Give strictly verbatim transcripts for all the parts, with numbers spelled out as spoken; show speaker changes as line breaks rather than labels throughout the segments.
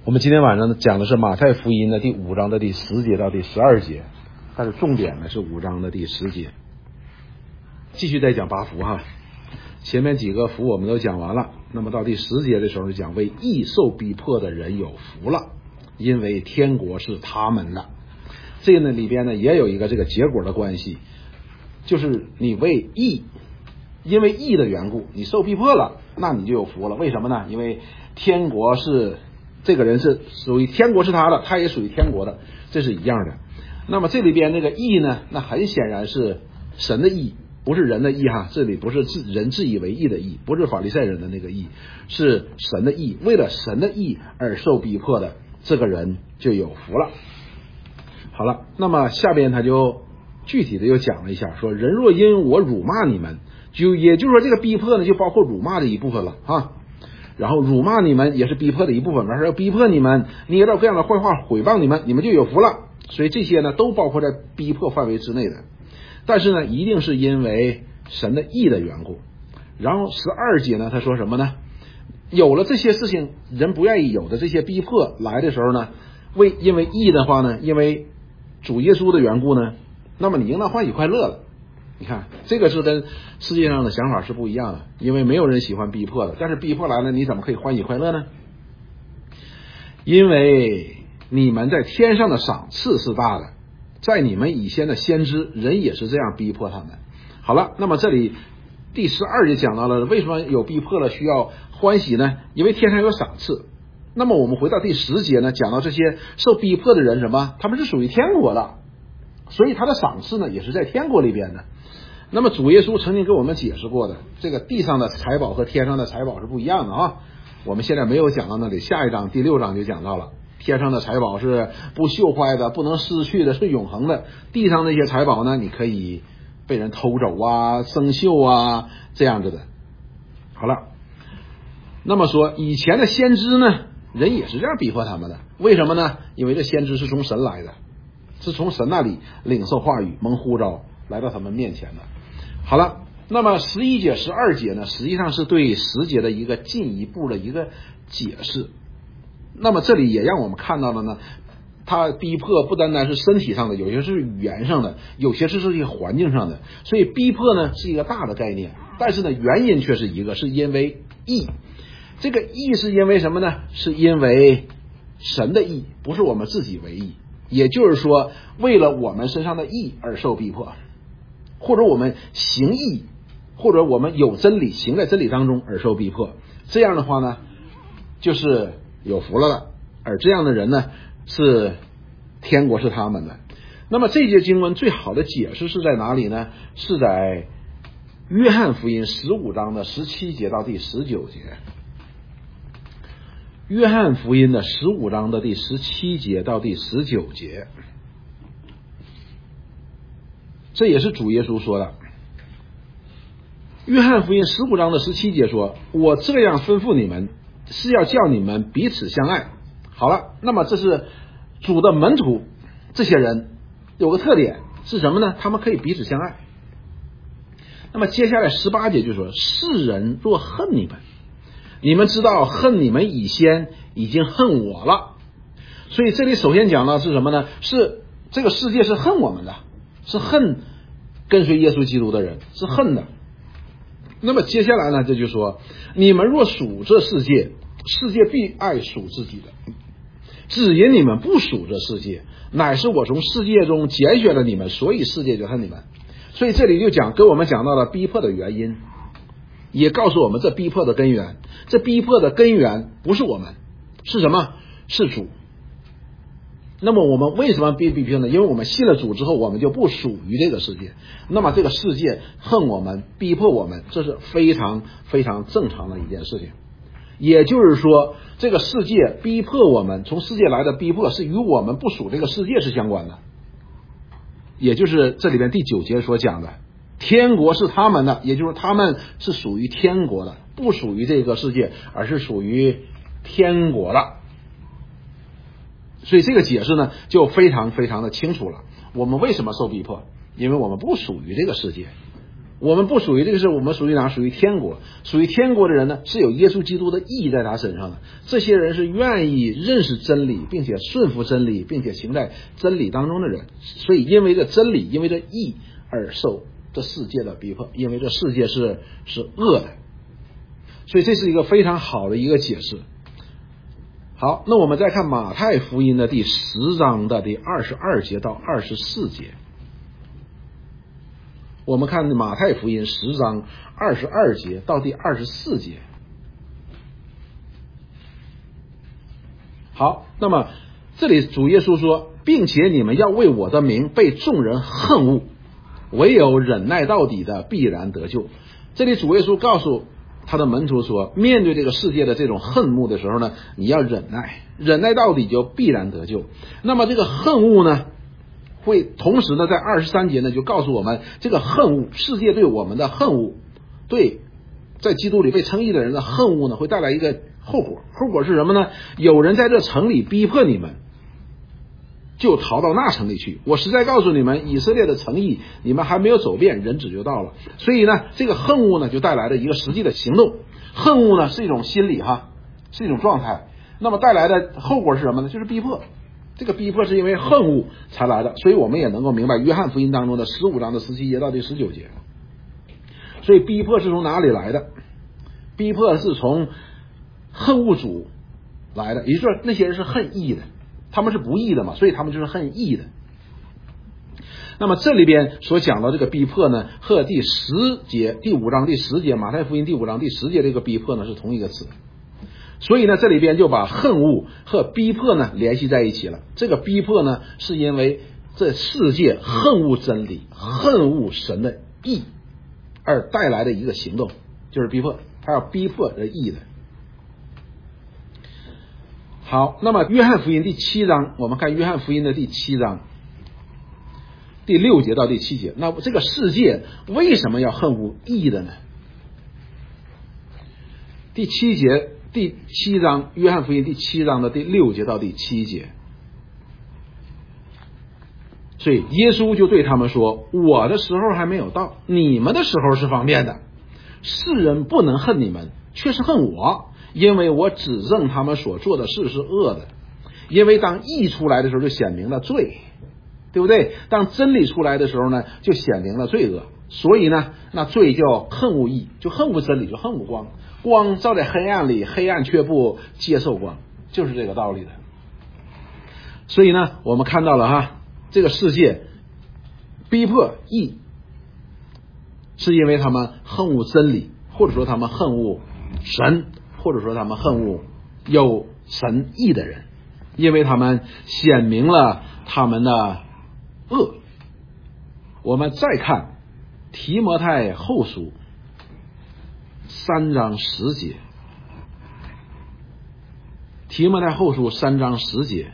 我们今天晚上呢讲的是马太福音的第五章的第十节到第十二节，但是重点呢是五章的第十节。继续再讲八福哈，前面几个福我们都讲完了，那么到第十节的时候就讲为义受逼迫的人有福了，因为天国是他们的。这个呢里边呢也有一个这个结果的关系，就是你为义，因为义的缘故你受逼迫了，那你就有福了。为什么呢？因为天国是这个人是属于天国是他的，他也属于天国的，这是一样的。那么这里边那个义呢，那很显然是神的义，不是人的义哈，这里不是自人自以为义的义，不是法利赛人的那个义，是神的义。为了神的义而受逼迫的这个人就有福了。好了，那么下边他就具体的又讲了一下，说人若因我辱骂你们，就也就是说这个逼迫呢就包括辱骂的一部分了啊。然后辱骂你们也是逼迫的一部分，完事要逼迫你们，捏造各样的坏话毁谤你们，你们就有福了。所以这些呢都包括在逼迫范围之内的，但是呢一定是因为神的义的缘故。然后十二节呢他说什么呢？有了这些事情人不愿意有的这些逼迫来的时候呢，为因为义的话呢，因为主耶稣的缘故呢，那么你应当欢喜快乐了。你看这个是跟世界上的想法是不一样的，因为没有人喜欢逼迫的，但是逼迫来了你怎么可以欢喜快乐呢？因为你们在天上的赏赐是大的，在你们以前的先知人也是这样逼迫他们。好了，那么这里第十二节讲到了为什么有逼迫了需要欢喜呢？因为天上有赏赐。那么我们回到第十节呢，讲到这些受逼迫的人什么？他们是属于天国的，所以他的赏赐呢也是在天国里边的。那么主耶稣曾经跟我们解释过的，这个地上的财宝和天上的财宝是不一样的啊。我们现在没有讲到那里，下一章第六章就讲到了，天上的财宝是不朽坏的，不能失去的，是永恒的。地上那些财宝呢，你可以被人偷走啊、生锈啊这样子的。好了，那么说以前的先知呢，人也是这样逼迫他们的，为什么呢？因为这先知是从神来的，是从神那里领受话语，蒙呼召来到他们面前的。好了，那么十一节十二节呢实际上是对十节的一个进一步的一个解释。那么这里也让我们看到了呢，他逼迫不单单是身体上的，有些是语言上的，有些是这些环境上的，所以逼迫呢是一个大的概念，但是呢原因却是一个，是因为义。这个义是因为什么呢？是因为神的义，不是我们自己为义。也就是说为了我们身上的义而受逼迫，或者我们行义，或者我们有真理行在真理当中而受逼迫，这样的话呢就是有福了了。而这样的人呢是天国是他们的。那么这节经文最好的解释是在哪里呢？是在约翰福音十五章的十七节到第十九节。约翰福音的十五章的第十七节到第十九节，这也是主耶稣说的。约翰福音十五章的十七节说，我这样吩咐你们，是要叫你们彼此相爱。好了，那么这是主的门徒，这些人有个特点是什么呢？他们可以彼此相爱。那么接下来十八节就说，世人若恨你们，你们知道恨你们以先已经恨我了。所以这里首先讲到是什么呢？是这个世界是恨我们的，是恨跟随耶稣基督的人，是恨的。那么接下来呢，这就说，你们若属这世界，世界必爱属自己的。只因你们不属这世界，乃是我从世界中拣选了你们，所以世界就恨你们。所以这里就讲跟我们讲到了逼迫的原因，也告诉我们这逼迫的根源。这逼迫的根源不是我们，是什么？是主。那么我们为什么被逼迫呢？因为我们信了主之后，我们就不属于这个世界。那么这个世界恨我们，逼迫我们，这是非常非常正常的一件事情。也就是说，这个世界逼迫我们，从世界来的逼迫是与我们不属这个世界是相关的。也就是这里边第九节所讲的，天国是他们的，也就是他们是属于天国的，不属于这个世界，而是属于天国的。所以这个解释呢就非常非常的清楚了。我们为什么受逼迫？因为我们不属于这个世界， 我们不属于这个世，我们属于哪？属于天国。属于天国的人呢，是有耶稣基督的义在他身上的。这些人是愿意认识真理，并且顺服真理，并且行在真理当中的人。所以因为这真理，因为这义而受这世界的逼迫，因为这世界是是恶的。所以这是一个非常好的一个解释。好，那我们再看马太福音的第十章的第二十二节到二十四节。我们看马太福音十章二十二节到第二十四节。好，那么这里主耶稣说，并且你们要为我的名被众人恨恶，唯有忍耐到底的必然得救。这里主耶稣告诉他的门徒说，面对这个世界的这种恨恶的时候呢，你要忍耐，忍耐到底就必然得救。那么这个恨恶呢，会同时呢，在二十三节呢，就告诉我们这个恨恶，世界对我们的恨恶，对在基督里被称义的人的恨恶呢，会带来一个后果。后果是什么呢？有人在这城里逼迫你们，就逃到那城里去。我实在告诉你们，以色列的诚意你们还没有走遍，人子就到了。所以呢，这个恨恶呢，就带来了一个实际的行动。恨恶呢，是一种心理哈，是一种状态。那么带来的后果是什么呢？就是逼迫。这个逼迫是因为恨恶才来的，所以我们也能够明白约翰福音当中的十五章的十七节到第十九节。所以逼迫是从哪里来的？逼迫是从恨恶主来的，也就是说那些人是恨义的，他们是不义的嘛，所以他们就是恨义的。那么这里边所讲到这个逼迫呢，和第十节第五章第十节马太福音第五章第十节这个逼迫呢是同一个词。所以呢，这里边就把恨恶和逼迫呢联系在一起了。这个逼迫呢，是因为这世界恨恶真理、恨恶神的义而带来的一个行动，就是逼迫，他要逼迫这义的。好，那么约翰福音第七章，我们看约翰福音的第七章第六节到第七节。那这个世界为什么要恨恶义的呢？第七节。第七章，约翰福音第七章的第六节到第七节。所以耶稣就对他们说，我的时候还没有到，你们的时候是方便的。世人不能恨你们，却是恨我，因为我指证他们所做的事是恶的。因为当义出来的时候就显明了罪，对不对？当真理出来的时候呢，就显明了罪恶。所以呢，那罪叫恨恶义，就恨恶真理，就恨恶光。光照在黑暗里，黑暗却不接受光，就是这个道理的。所以呢，我们看到了哈，这个世界逼迫义，是因为他们恨恶真理，或者说他们恨恶神，或者说他们恨恶有神义的人，因为他们显明了他们的恶。我们再看提摩太后书三章十节，提摩太后书三章十节，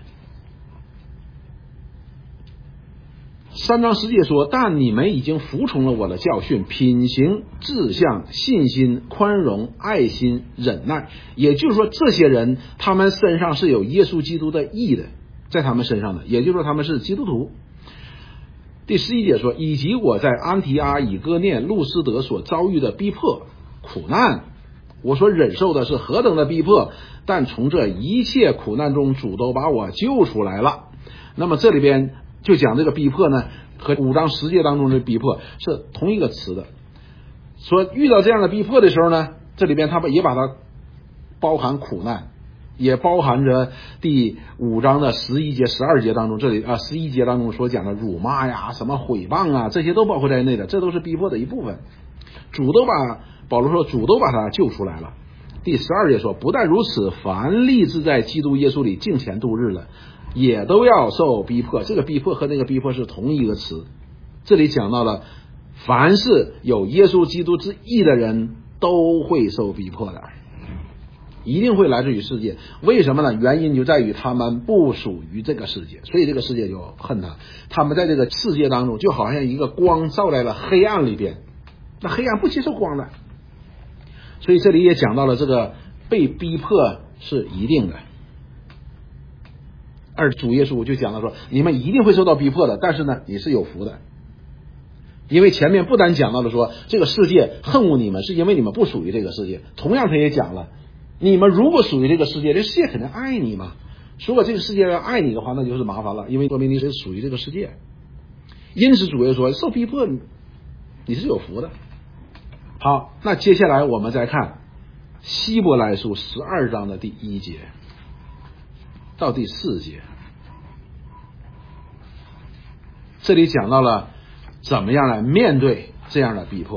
三章十节说，但你们已经服从了我的教训，品行、志向、信心、宽容、爱心、忍耐。也就是说，这些人他们身上是有耶稣基督的义的，在他们身上的，也就是说他们是基督徒。第十一节说，以及我在安提阿、以哥念、路斯德所遭遇的逼迫苦难，我所忍受的是何等的逼迫，但从这一切苦难中主都把我救出来了。那么这里边就讲这个逼迫呢，和五章十节当中的逼迫是同一个词的。说遇到这样的逼迫的时候呢，这里边他也把它包含苦难，也包含着第五章的十一节、十二节当中，这里啊十一节当中所讲的辱骂呀、什么毁谤啊，这些都包括在内的，这都是逼迫的一部分。主都把保罗说，主都把他救出来了。第十二节说，不但如此，凡立志在基督耶稣里敬虔度日了，也都要受逼迫。这个逼迫和那个逼迫是同一个词。这里讲到了，凡是有耶稣基督之义的人都会受逼迫的，一定会来自于世界。为什么呢？原因就在于他们不属于这个世界，所以这个世界就恨他。他们在这个世界当中，就好像一个光照在了黑暗里边，那黑暗不接受光的。所以这里也讲到了，这个被逼迫是一定的。而主耶稣就讲了说，你们一定会受到逼迫的，但是呢，你是有福的。 因为前面不单讲到了说这个世界恨恶你们是因为你们不属于这个世界，同样他也讲了，你们如果属于这个世界，这世界肯定爱你嘛。如果这个世界要爱你的话，那就是麻烦了，因为说明你是属于这个世界。因此主耶稣说受逼迫你是有福的。好，那接下来我们再看希伯来书十二章的第一节到第四节，这里讲到了怎么样来面对这样的逼迫。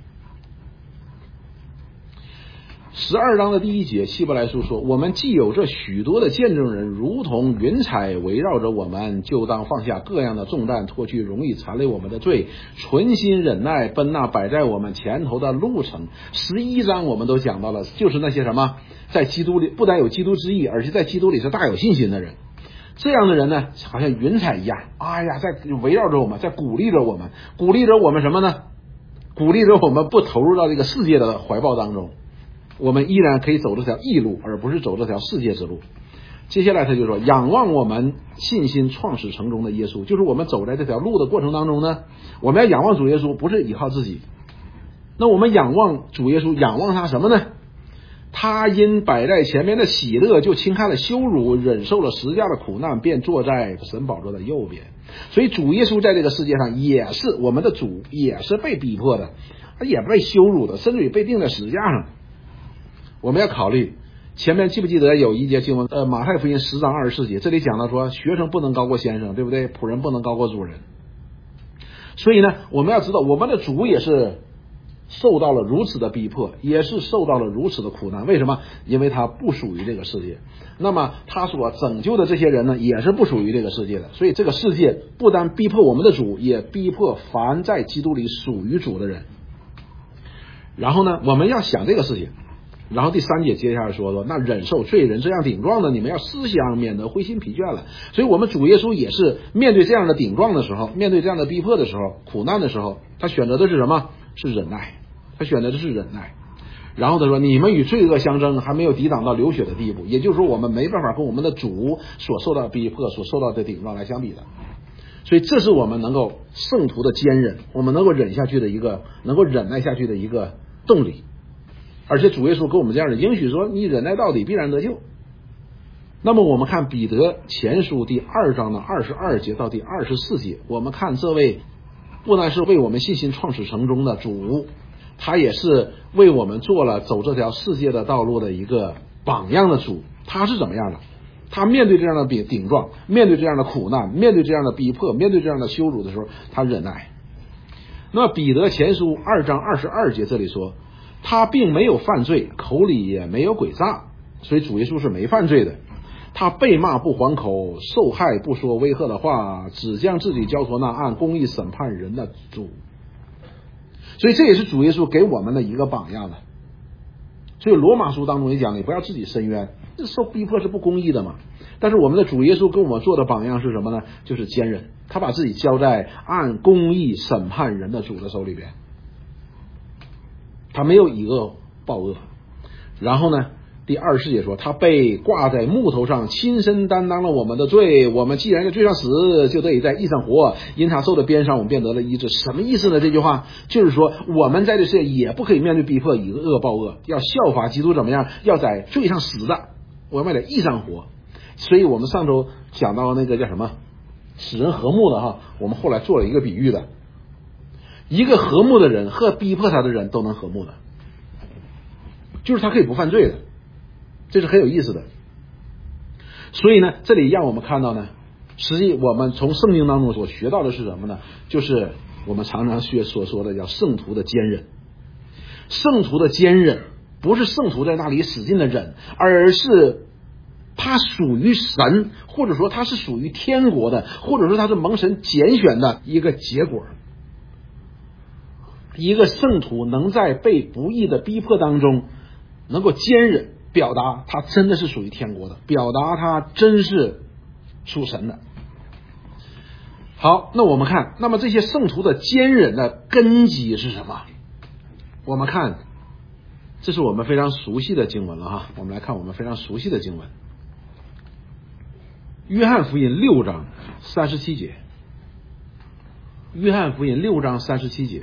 十二章的第一节，希伯来书说，我们既有这许多的见证人如同云彩围绕着我们，就当放下各样的重担，脱去容易缠累我们的罪，存心忍耐，奔那摆在我们前头的路程。十一章我们都讲到了，就是那些什么在基督里不但有基督之义，而且在基督里是大有信心的人。这样的人呢，好像云彩一样，哎呀，在围绕着我们，在鼓励着我们，鼓励着我们什么呢？鼓励着我们不投入到这个世界的怀抱当中，我们依然可以走这条义路，而不是走这条世界之路。接下来他就说，仰望我们信心创始成终的耶稣，就是我们走在这条路的过程当中呢，我们要仰望主耶稣，不是依靠自己。那我们仰望主耶稣，仰望他什么呢？他因摆在前面的喜乐，就轻看了羞辱，忍受了十字架的苦难，便坐在神宝座的右边。所以主耶稣在这个世界上也是我们的主，也是被逼迫的，也被羞辱的，甚至于被钉在十字架上。我们要考虑前面记不记得有一节经文，呃，马太福音十章二十四节，这里讲到说学生不能高过先生，对不对？仆人不能高过主人。所以呢，我们要知道我们的主也是受到了如此的逼迫，也是受到了如此的苦难。为什么？因为他不属于这个世界。那么他所拯救的这些人呢，也是不属于这个世界的。所以这个世界不单逼迫我们的主，也逼迫凡在基督里属于主的人。然后呢，我们要想这个事情。然后第三节接下来说说，那忍受罪人这样顶撞的，你们要思想，免得灰心疲倦了。所以我们主耶稣也是面对这样的顶撞的时候，面对这样的逼迫的时候，苦难的时候，他选择的是什么？是忍耐。他选择的是忍耐。然后他说，你们与罪恶相争，还没有抵挡到流血的地步。也就是说，我们没办法跟我们的主所受到的逼迫，所受到的顶撞来相比的。所以这是我们能够圣徒的坚忍，我们能够忍下去的一个，能够忍耐下去的一个动力。而且主耶稣给我们这样的应许说，你忍耐到底必然得救。那么我们看彼得前书第二章的二十二节到第二十四节，我们看这位不但是为我们信心创始成终的主，他也是为我们做了走这条世界的道路的一个榜样的主。他是怎么样的？他面对这样的顶撞，面对这样的苦难，面对这样的逼迫，面对这样的羞辱的时候，他忍耐。那么彼得前书二章二十二节这里说，他并没有犯罪，口里也没有诡诈，所以主耶稣是没犯罪的。他被骂不还口，受害不说威吓的话，只将自己交托那按公义审判人的主。所以这也是主耶稣给我们的一个榜样了。所以罗马书当中也讲，你不要自己伸冤，这受逼迫是不公义的嘛。但是我们的主耶稣跟我们做的榜样是什么呢？就是坚忍，他把自己交在按公义审判人的主的手里边，他没有以恶报恶。然后呢，第二十节说，他被挂在木头上，亲身担当了我们的罪，我们既然在罪上死，就得以在义上活，因他受的鞭伤，我们便得了医治。什么意思呢？这句话就是说，我们在这世界也不可以面对逼迫以恶报恶，要效法基督怎么样？要在罪上死的，我们在义上活。所以我们上周讲到那个叫什么使人和睦的哈，我们后来做了一个比喻的，一个和睦的人和逼迫他的人都能和睦的，就是他可以不犯罪的，这是很有意思的。所以呢，这里让我们看到呢，实际我们从圣经当中所学到的是什么呢？就是我们常常学所说的叫圣徒的坚忍。圣徒的坚忍不是圣徒在那里使劲的忍，而是他属于神，或者说他是属于天国的，或者说他是蒙神拣选的一个结果。一个圣徒能在被不义的逼迫当中能够坚忍，表达他真的是属于天国的，表达他真是属神的。好，那我们看，那么这些圣徒的坚忍的根基是什么？我们看，这是我们非常熟悉的经文了哈。我们来看我们非常熟悉的经文，约翰福音六章三十七节。 约翰福音六章三十七节。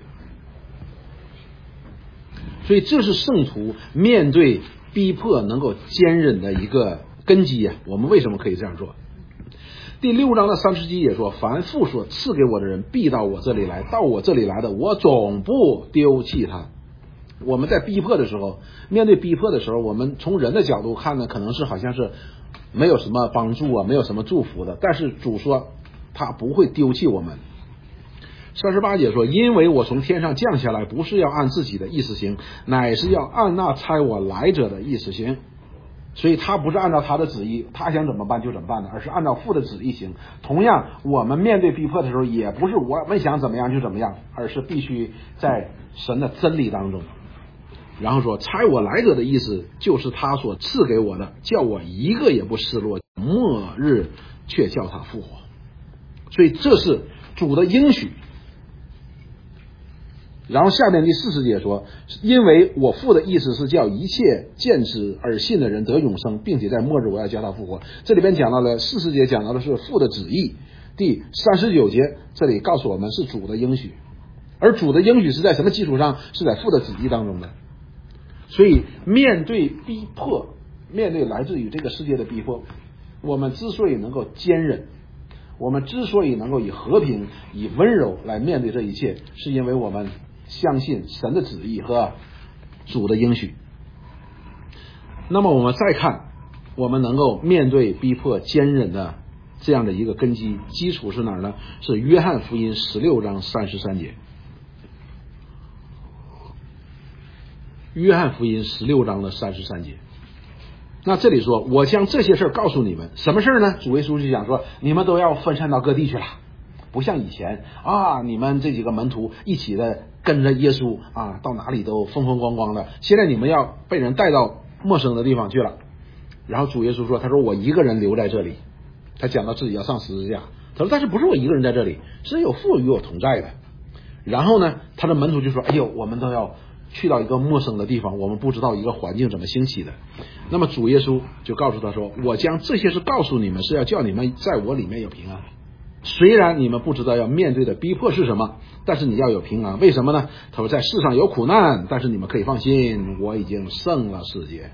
所以这是圣徒面对逼迫能够坚忍的一个根基啊。我们为什么可以这样做？第六章的三十七也说，凡父所赐给我的人必到我这里来，到我这里来的我总不丢弃他。我们在逼迫的时候，面对逼迫的时候，我们从人的角度看呢，可能是好像是没有什么帮助啊，没有什么祝福的，但是主说他不会丢弃我们。三十八节说，因为我从天上降下来，不是要按自己的意思行，乃是要按那差我来者的意思行。所以他不是按照他的旨意，他想怎么办就怎么办的，而是按照父的旨意行。同样，我们面对逼迫的时候，也不是我们想怎么样就怎么样，而是必须在神的真理当中。然后说，差我来者的意思就是他所赐给我的，叫我一个也不失落，末日却叫他复活。所以这是主的应许。然后下面第四十节说，因为我父的意思是叫一切见之而信的人得永生，并且在末日我要叫他复活。这里边讲到了四十节讲到的是父的旨意，第三十九节这里告诉我们是主的应许，而主的应许是在什么基础上？是在父的旨意当中的。所以面对逼迫，面对来自于这个世界的逼迫，我们之所以能够坚忍，我们之所以能够以和平以温柔来面对这一切，是因为我们相信神的旨意和主的应许。那么我们再看我们能够面对逼迫坚忍的这样的一个根基基础是哪儿呢？是约翰福音十六章三十三节。约翰福音十六章的三十三节。那这里说，我将这些事告诉你们，什么事呢？主耶稣就讲说，你们都要分散到各地去了，不像以前啊，你们这几个门徒一起的跟着耶稣啊，到哪里都风风光光的。现在你们要被人带到陌生的地方去了。然后主耶稣说，他说我一个人留在这里。他讲到自己要上十字架，他说但是不是我一个人在这里，是有父与我同在的。然后呢，他的门徒就说，哎呦，我们都要去到一个陌生的地方，我们不知道一个环境怎么兴起的。那么主耶稣就告诉他说，我将这些事告诉你们，是要叫你们在我里面有平安。虽然你们不知道要面对的逼迫是什么，但是你要有平安。为什么呢？他说在世上有苦难，但是你们可以放心，我已经胜了世界。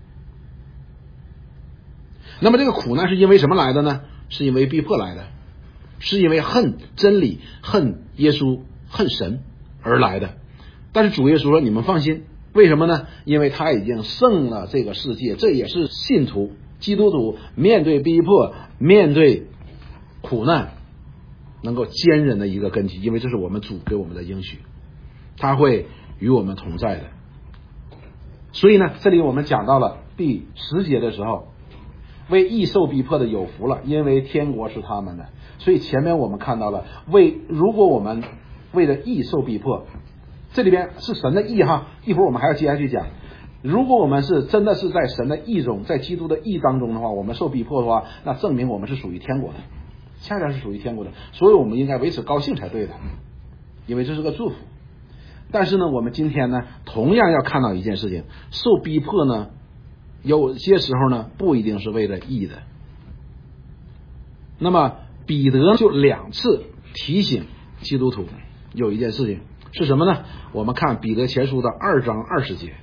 那么这个苦难是因为什么来的呢？是因为逼迫来的，是因为恨真理、恨耶稣、恨神而来的。但是主耶稣说，你们放心，为什么呢？因为他已经胜了这个世界。这也是信徒基督徒面对逼迫、面对苦难能够坚忍的一个根基，因为这是我们主给我们的应许，他会与我们同在的。所以呢，这里我们讲到了第十节的时候，为义受逼迫的有福了，因为天国是他们的。所以前面我们看到了，为如果我们为了义受逼迫，这里边是神的义哈，一会儿我们还要接下去讲。如果我们是真的是在神的义中，在基督的义当中的话，我们受逼迫的话，那证明我们是属于天国的，恰恰是属于天国的，所以我们应该为此高兴才对的，因为这是个祝福。但是呢，我们今天呢，同样要看到一件事情，受逼迫呢，有些时候呢，不一定是为了义的。那么彼得就两次提醒基督徒有一件事情是什么呢？我们看彼得前书的二章二十节。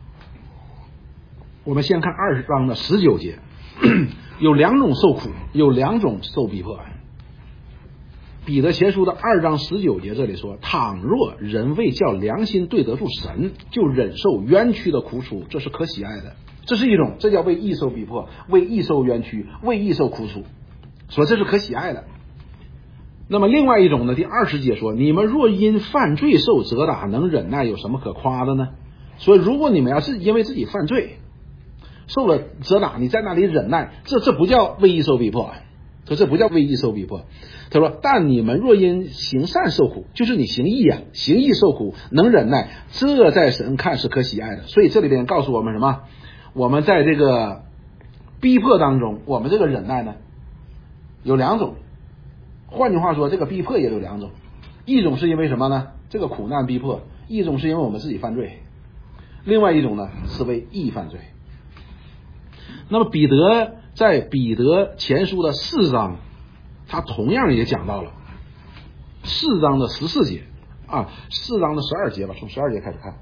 我们先看二章的十九节，有两种受苦，有两种受逼迫。彼得前书的二章十九节这里说，倘若人为叫良心对得住神，就忍受冤屈的苦楚，这是可喜爱的。这是一种，这叫为义受逼迫，为义受冤屈，为义受苦楚，说这是可喜爱的。那么另外一种呢，第二十节说，你们若因犯罪受责打，能忍耐，有什么可夸的呢？所以如果你们要是因为自己犯罪受了责打，你在那里忍耐，这这不叫为义受逼迫，说这不叫为义受逼迫。他说，但你们若因行善受苦，就是你行义啊，行义受苦，能忍耐，这在神看是可喜爱的。所以这里边告诉我们什么？我们在这个逼迫当中，我们这个忍耐呢有两种。换句话说，这个逼迫也有两种，一种是因为什么呢？这个苦难逼迫，一种是因为我们自己犯罪，另外一种呢是为义犯罪。那么彼得在彼得前书的四章，他同样也讲到了四章的十四节啊，四章的十二节吧，从十二节开始看。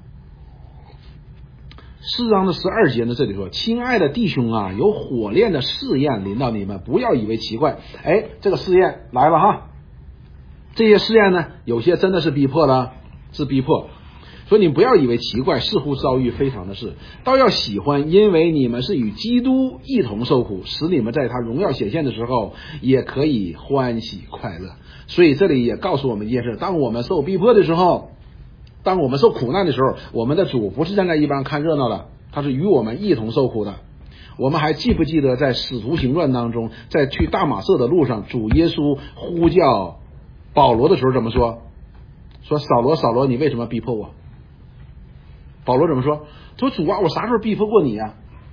四章的十二节呢，这里说：“亲爱的弟兄啊，有火炼的试验临到你们，不要以为奇怪。”哎，这个试验来了哈。这些试验呢，有些真的是逼迫了，是逼迫。所以你不要以为奇怪，似乎遭遇非常的事，倒要喜欢，因为你们是与基督一同受苦，使你们在他荣耀显现的时候也可以欢喜快乐。所以这里也告诉我们一件事：当我们受逼迫的时候，当我们受苦难的时候，我们的主不是站在一边看热闹的，他是与我们一同受苦的。我们还记不记得在使徒行传当中，在去大马色的路上，主耶稣呼叫保罗的时候怎么说？说扫罗扫罗，你为什么逼迫我？保罗怎么说？说主啊，我啥时候逼迫过你呀、啊？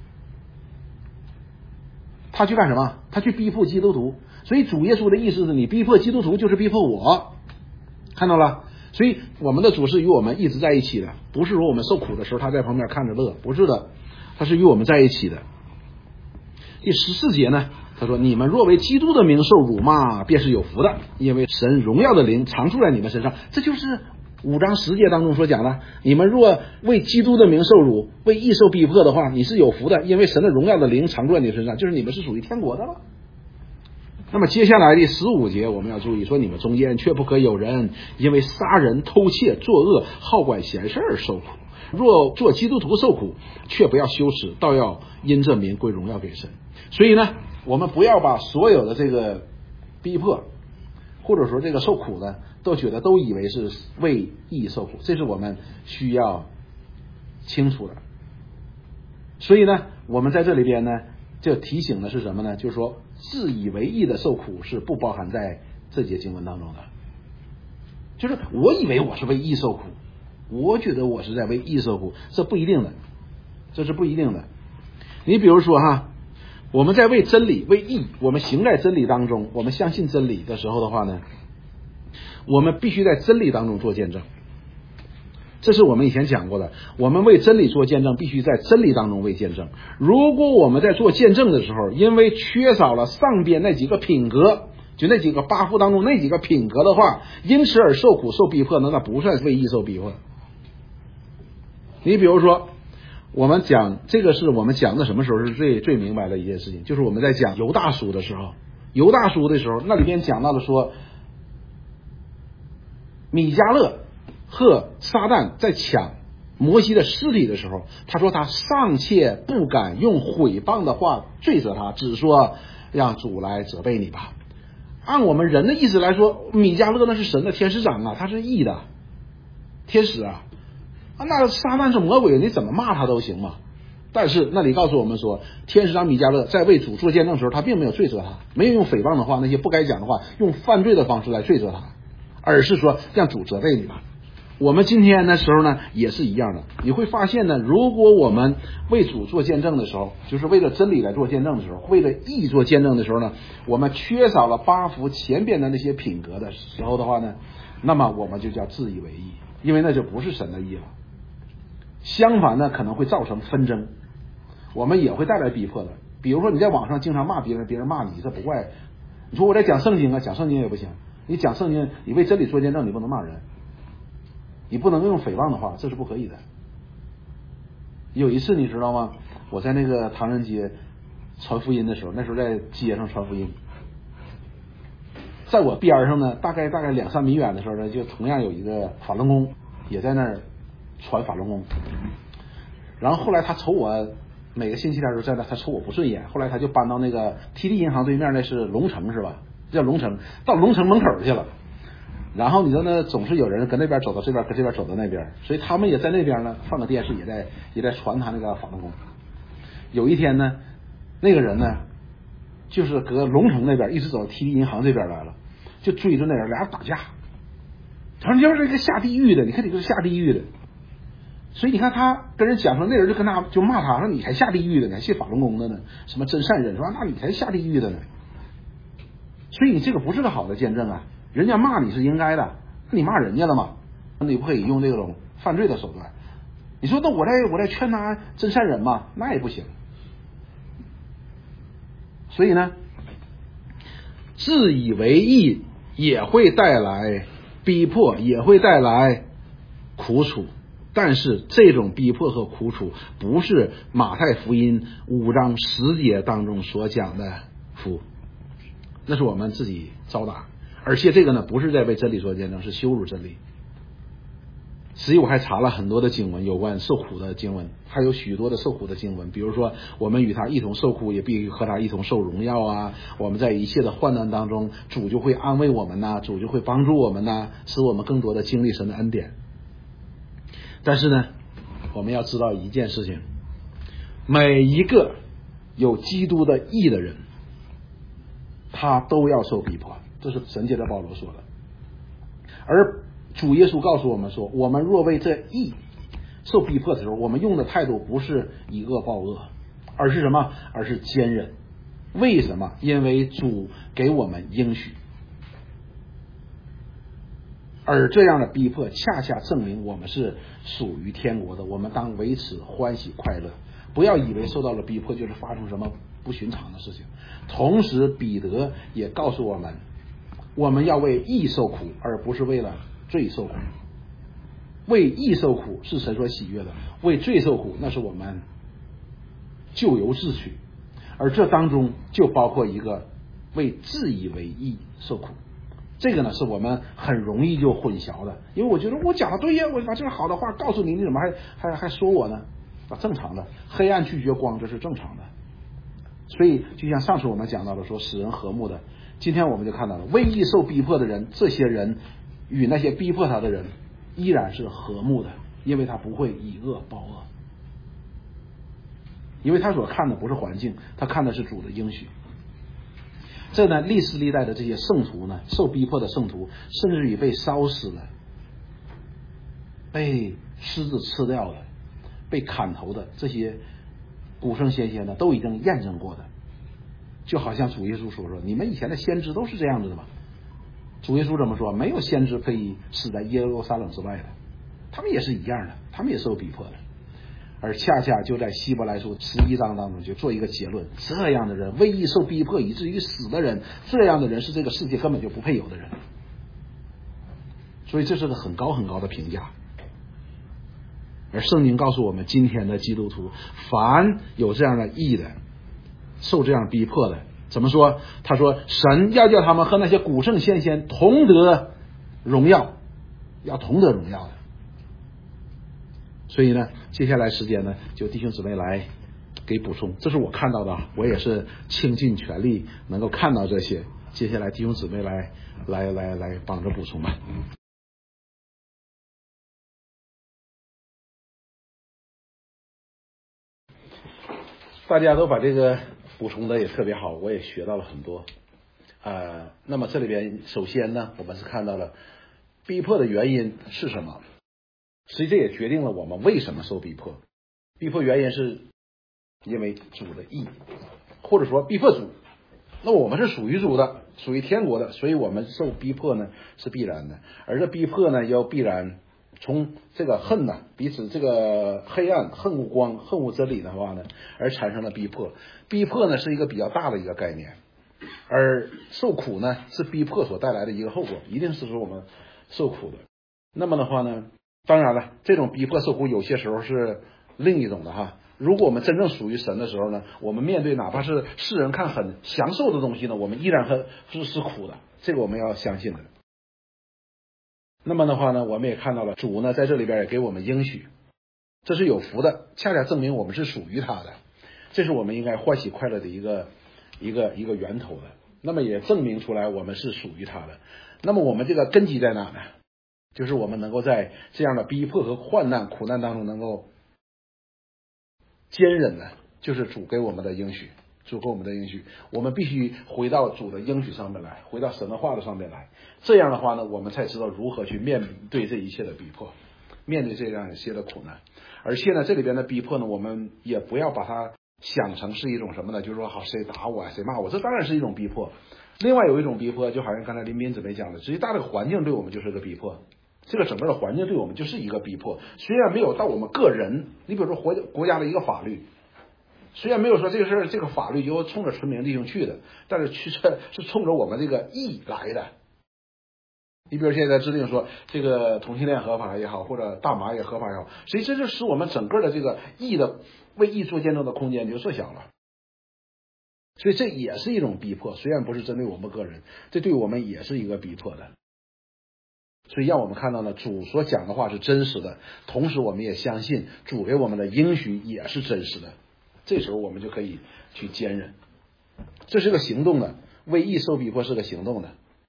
他去干什么？他去逼迫基督徒。所以主耶稣的意思是你逼迫基督徒就是逼迫我，看到了？所以我们的主是与我们一直在一起的，不是说我们受苦的时候他在旁边看着乐，不是的，他是与我们在一起的。第十四节呢，他说：“你们若为基督的名受辱骂，便是有福的，因为神荣耀的灵常住在你们身上。”这就是五章十节当中所讲的，你们若为基督的名受辱，为义受逼迫的话，你是有福的，因为神的荣耀的灵常住在你身上，就是你们是属于天国的了。那么接下来第十五节我们要注意说，你们中间却不可有人因为杀人、偷窃、作恶、好管闲事而受苦。若做基督徒受苦，却不要羞耻，倒要因这名归荣耀给神。所以呢，我们不要把所有的这个逼迫或者说这个受苦呢，都觉得都以为是为义受苦，这是我们需要清楚的。所以呢，我们在这里边呢，就提醒的是什么呢？就是说自以为义的受苦是不包含在这节经文当中的。就是我以为我是为义受苦，我觉得我是在为义受苦，这不一定的，这是不一定的。你比如说哈，我们在为真理、为义，我们行在真理当中，我们相信真理的时候的话呢，我们必须在真理当中做见证。这是我们以前讲过的，我们为真理做见证，必须在真理当中为见证。如果我们在做见证的时候，因为缺少了上边那几个品格，就那几个八福当中那几个品格的话，因此而受苦受逼迫，那那不算为义受逼迫。你比如说，我们讲这个是我们讲的什么时候是最最明白的一件事情，就是我们在讲犹大书的时候，犹大书的时候，那里边讲到了说，米迦勒和撒旦在抢摩西的尸体的时候，他说他尚且不敢用毁谤的话罪责他，只说让主来责备你吧。按我们人的意思来说，米迦勒那是神的天使长啊，他是义的天使啊，那撒旦是魔鬼，你怎么骂他都行嘛。但是那里告诉我们说，天使长米迦勒在为主做见证的时候，他并没有罪责他，没有用诽谤的话，那些不该讲的话，用犯罪的方式来罪责他，而是说让主责备你吧。我们今天的时候呢也是一样的，你会发现呢，如果我们为主做见证的时候，就是为了真理来做见证的时候，为了义做见证的时候呢，我们缺少了八福前边的那些品格的时候的话呢，那么我们就叫自以为义，因为那就不是神的义了。相反呢，可能会造成纷争，我们也会带来逼迫的。比如说你在网上经常骂别人，别人骂你，这不怪你说我在讲圣经啊，讲圣经也不行，你讲圣经，你为真理做见证，你不能骂人，你不能用诽谤的话，这是不可以的。有一次你知道吗？我在那个唐人街传福音的时候，那时候在街上传福音，在我边上呢，大概大概两三米远的时候呢，就同样有一个法轮功也在那儿传法轮功。然后后来他瞅我每个星期天都在那，他瞅我不顺眼，后来他就搬到那个 T D 银行对面，那是龙城是吧？叫龙城，到龙城门口去了。然后你知道呢，总是有人跟那边走到这边，跟这边走到那边，所以他们也在那边呢，放个电视也在也在传他那个法轮功。有一天呢，那个人呢，就是搁龙城那边一直走到 T D 银行这边来了，就追着那人，俩人打架。他说：“你要是一个下地狱的，你看你这是下地狱的。”所以你看他跟人讲说，那人就跟他就骂他说：“你才下地狱的呢，信法轮功的呢，什么真善忍，说那你才下地狱的呢。”所以你这个不是个好的见证啊。人家骂你是应该的，你骂人家了嘛，你不可以用这种犯罪的手段。你说那我在我在劝他真善忍嘛，那也不行。所以呢，自以为义也会带来逼迫也会带来苦楚，但是这种逼迫和苦楚不是马太福音五章十节当中所讲的福，那是我们自己招打，而且这个呢不是在为真理做见证，是羞辱真理。实际我还查了很多的经文，有关受苦的经文，还有许多的受苦的经文，比如说我们与他一同受苦，也必须和他一同受荣耀啊，我们在一切的患难当中，主就会安慰我们呐、啊，主就会帮助我们呐、啊，使我们更多的经历神的恩典。但是呢，我们要知道一件事情，每一个有基督的义的人，他都要受逼迫，这是神借着保罗说的。而主耶稣告诉我们说，我们若为这义受逼迫的时候，我们用的态度不是以恶报恶，而是什么？而是坚忍。为什么？因为主给我们应许，而这样的逼迫恰恰证明我们是属于天国的，我们当为此欢喜快乐。不要以为受到了逼迫就是发生什么不寻常的事情。同时彼得也告诉我们，我们要为义受苦，而不是为了罪受苦。为义受苦是神所喜悦的，为罪受苦那是我们咎由自取，而这当中就包括一个为自以为义受苦。这个呢是我们很容易就混淆的，因为我觉得我讲的对呀，我把这个好的话告诉你，你怎么还还还说我呢？啊，正常的，黑暗拒绝光，这是正常的。所以就像上次我们讲到的说使人和睦的，今天我们就看到了为义受逼迫的人，这些人与那些逼迫他的人依然是和睦的，因为他不会以恶报恶，因为他所看的不是环境，他看的是主的应许。这呢，历史历代的这些圣徒呢，受逼迫的圣徒，甚至于被烧死了，被狮子吃掉了，被砍头的，这些古圣先贤呢，都已经验证过的。就好像主耶稣所说，你们以前的先知都是这样子的嘛。主耶稣怎么说？没有先知可以死在耶路撒冷之外的，他们也是一样的，他们也受逼迫的。而恰恰就在希伯来书十一章当中就做一个结论，这样的人为义受逼迫以至于死的人，这样的人是这个世界根本就不配有的人。所以这是个很高很高的评价。而圣经告诉我们，今天的基督徒凡有这样的义的，受这样逼迫的，怎么说？他说神要叫他们和那些古圣先贤同得荣耀，要同得荣耀的。所以呢，接下来时间呢，就弟兄姊妹来给补充，这是我看到的，我也是倾尽全力能够看到这些。接下来弟兄姊妹来来来来帮着补充吧。大家都把这个补充的也特别好，我也学到了很多。呃，那么这里边首先呢，我们是看到了逼迫的原因是什么？实际这也决定了我们为什么受逼迫。逼迫原因是因为主的义，或者说逼迫主。那我们是属于主的，属于天国的，所以我们受逼迫呢是必然的。而这逼迫呢，要必然从这个恨呢，彼此这个黑暗恨恶光，恨恶真理的话呢，而产生了逼迫。逼迫呢是一个比较大的一个概念，而受苦呢是逼迫所带来的一个后果，一定是说我们受苦的。那么的话呢，当然了，这种逼迫受苦有些时候是另一种的哈。如果我们真正属于神的时候呢，我们面对哪怕是世人看很享受的东西呢，我们依然很是是苦的，这个我们要相信的。那么的话呢，我们也看到了主呢在这里边也给我们应许，这是有福的，恰恰证明我们是属于他的，这是我们应该欢喜快乐的一个一个一个源头的。那么也证明出来我们是属于他的。那么我们这个根基在哪呢？就是我们能够在这样的逼迫和患难苦难当中能够坚忍呢，就是主给我们的应许，主给我们的应许，我们必须回到主的应许上面来，回到神的话的上面来。这样的话呢，我们才知道如何去面对这一切的逼迫，面对这样一些的苦难。而且呢，这里边的逼迫呢，我们也不要把它想成是一种什么呢？就是说，好，谁打我，谁骂我，这当然是一种逼迫。另外有一种逼迫，就好像刚才林斌姊妹讲的，实际大的环境对我们就是个逼迫。这个整个的环境对我们就是一个逼迫，虽然没有到我们个人，你比如说国国家的一个法律，虽然没有说这个事儿这个法律就冲着纯明弟兄去的，但是其实是冲着我们这个义来的。 你比如现在制定说这个同性恋合法也好，或者大麻也合法也好，实际这就使我们整个的这个义的为义做见证的空间就缩小了。所以这也是一种逼迫，虽然不是针对我们个人，这对我们也是一个逼迫的。所以让我们看到呢，主所讲的话是真实的，同时我们也相信主给我们的应许也是真实的。这时候我们就可以去坚忍，这是个行动的，为义受逼迫是个行动的。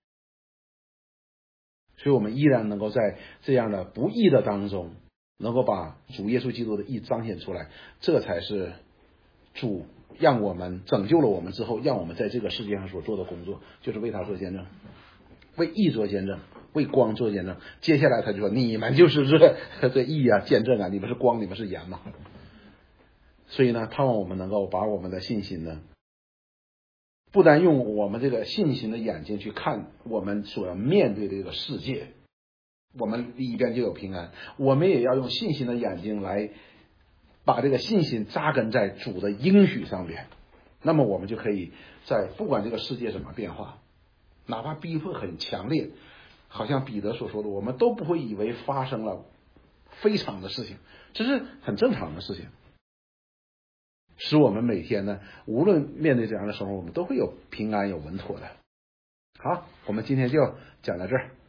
所以我们依然能够在这样的不义的当中，能够把主耶稣基督的义彰显出来，这才是主让我们拯救了我们之后，让我们在这个世界上所做的工作，就是为他做见证，为义做见证，为光做见证。接下来他就说，你们就是这这义啊，见证啊，你们是光，你们是盐嘛。所以呢，盼望我们能够把我们的信心呢，不单用我们这个信心的眼睛去看我们所要面对的这个世界，我们里边就有平安，我们也要用信心的眼睛来把这个信心扎根在主的应许上边。那么我们就可以在不管这个世界怎么变化，哪怕逼迫很强烈，好像彼得所说的，我们都不会以为发生了非常的事情，这是很正常的事情，使我们每天呢，无论面对这样的生活，我们都会有平安有稳妥的。好，我们今天就讲到这儿。